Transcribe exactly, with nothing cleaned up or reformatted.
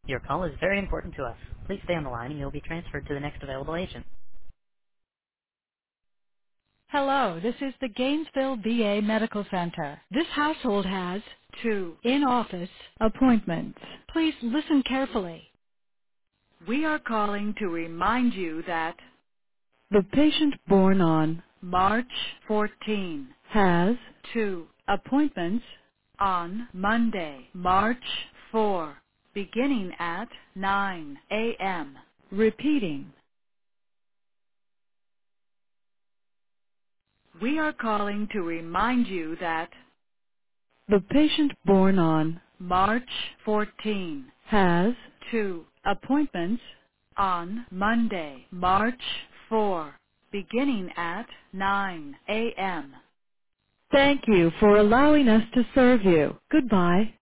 Your call is very important to us. Please stay on the line and you'll be transferred to the next available agent. Hello, this is the Gainesville V A Medical Center. This household has two in-office appointments. Please listen carefully. We are calling to remind you that the patient born on March fourteenth has two appointments on Monday, March fourth, beginning at nine a m Repeating, we are calling to remind you that the patient born on March fourteenth has two appointments on Monday, March fourth, beginning at nine a m Thank you for allowing us to serve you. Goodbye.